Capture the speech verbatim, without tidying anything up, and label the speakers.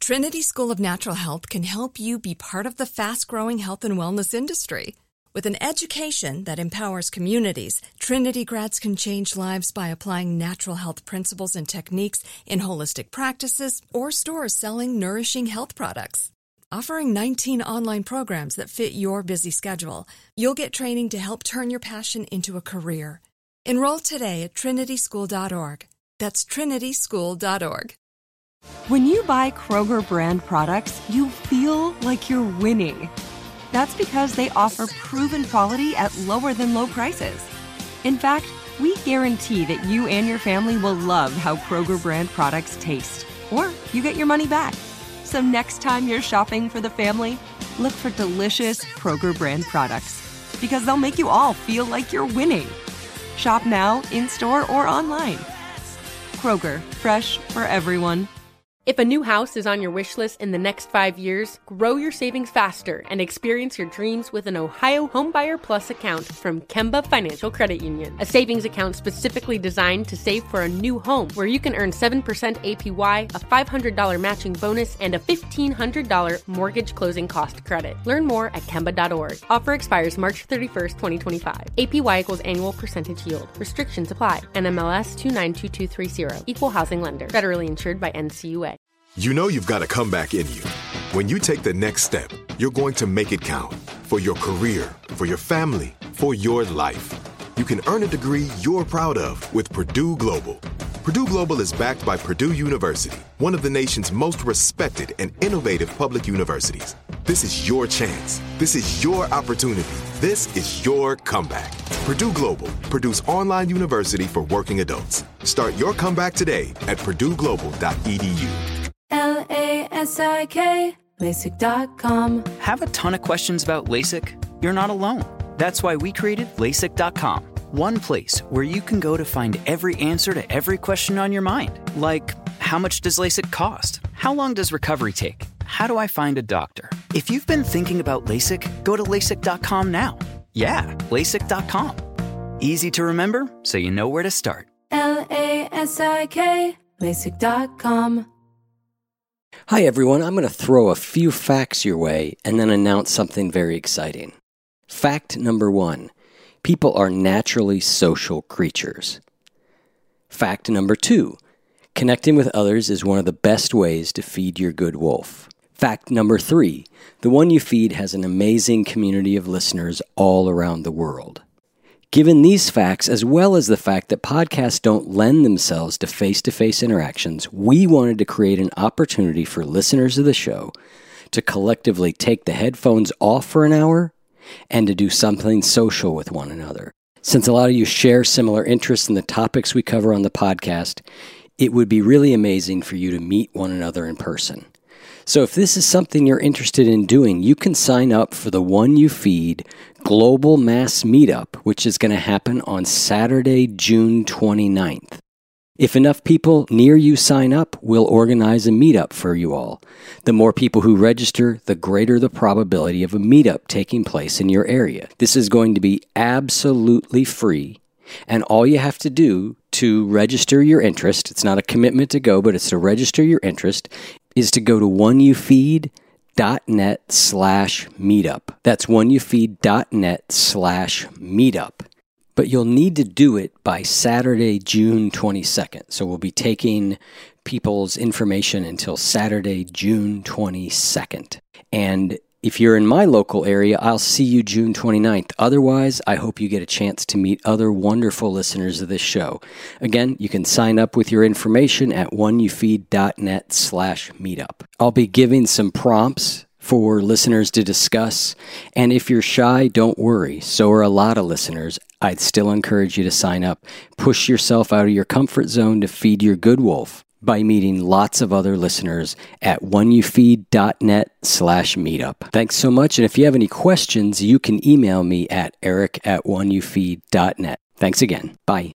Speaker 1: Trinity School of Natural Health can help you be part of the fast-growing health and wellness industry. With an education that empowers communities, Trinity grads can change lives by applying natural health principles and techniques in holistic practices or stores selling nourishing health products. Offering nineteen online programs that fit your busy schedule, you'll get training to help turn your passion into a career. Enroll today at trinity school dot org. That's trinity school dot org.
Speaker 2: When you buy Kroger brand products, you feel like you're winning. That's because they offer proven quality at lower than low prices. In fact, we guarantee that you and your family will love how Kroger brand products taste, or you get your money back. So next time you're shopping for the family, look for delicious Kroger brand products, because they'll make you all feel like you're winning. Shop now, in-store, or online. Kroger, fresh for everyone.
Speaker 3: If a new house is on your wish list in the next five years, grow your savings faster and experience your dreams with an Ohio Homebuyer Plus account from Kemba Financial Credit Union. A savings account specifically designed to save for a new home, where you can earn seven percent A P Y, a five hundred dollars matching bonus, and a fifteen hundred dollars mortgage closing cost credit. Learn more at Kemba dot org. Offer expires March thirty-first, twenty twenty-five. A P Y equals annual percentage yield. Restrictions apply. N M L S two nine two two three zero. Equal housing lender. Federally insured by N C U A.
Speaker 4: You know you've got a comeback in you. When you take the next step, you're going to make it count. For your career, for your family, for your life. You can earn a degree you're proud of with Purdue Global. Purdue Global is backed by Purdue University, one of the nation's most respected and innovative public universities. This is your chance. This is your opportunity. This is your comeback. Purdue Global, Purdue's online university for working adults. Start your comeback today at purdue global dot e d u.
Speaker 5: L A S I K, LASIK dot com.
Speaker 6: Have a ton of questions about LASIK? You're not alone. That's why we created LASIK dot com. One place where you can go to find every answer to every question on your mind. Like, how much does LASIK cost? How long does recovery take? How do I find a doctor? If you've been thinking about LASIK, go to LASIK dot com now. Yeah, LASIK dot com. Easy to remember, so you know where to start.
Speaker 5: L A S I K, LASIK dot com.
Speaker 7: Hi everyone, I'm going to throw a few facts your way and then announce something very exciting. Fact number one, people are naturally social creatures. Fact number two, connecting with others is one of the best ways to feed your good wolf. Fact number three, the One You Feed has an amazing community of listeners all around the world. Given these facts, as well as the fact that podcasts don't lend themselves to face-to-face interactions, we wanted to create an opportunity for listeners of the show to collectively take the headphones off for an hour and to do something social with one another. Since a lot of you share similar interests in the topics we cover on the podcast, it would be really amazing for you to meet one another in person. So if this is something you're interested in doing, you can sign up for the One You Feed Global Mass Meetup, which is going to happen on Saturday, June twenty-ninth. If enough people near you sign up, we'll organize a meetup for you all. The more people who register, the greater the probability of a meetup taking place in your area. This is going to be absolutely free, and all you have to do to register your interest, it's not a commitment to go, but it's to register your interest, is to go to oneyoufeed.net slash meetup. That's oneyoufeed.net slash meetup. But you'll need to do it by Saturday, June twenty-second. So we'll be taking people's information until Saturday, June twenty-second. And if you're in my local area, I'll see you June twenty-ninth. Otherwise, I hope you get a chance to meet other wonderful listeners of this show. Again, you can sign up with your information at oneyoufeed.net slash meetup. I'll be giving some prompts for listeners to discuss, and if you're shy, don't worry. So are a lot of listeners. I'd still encourage you to sign up. Push yourself out of your comfort zone to feed your good wolf by meeting lots of other listeners at oneyoufeed.net slash meetup. Thanks so much, and if you have any questions, you can email me at eric at oneyoufeed.net. Thanks again. Bye.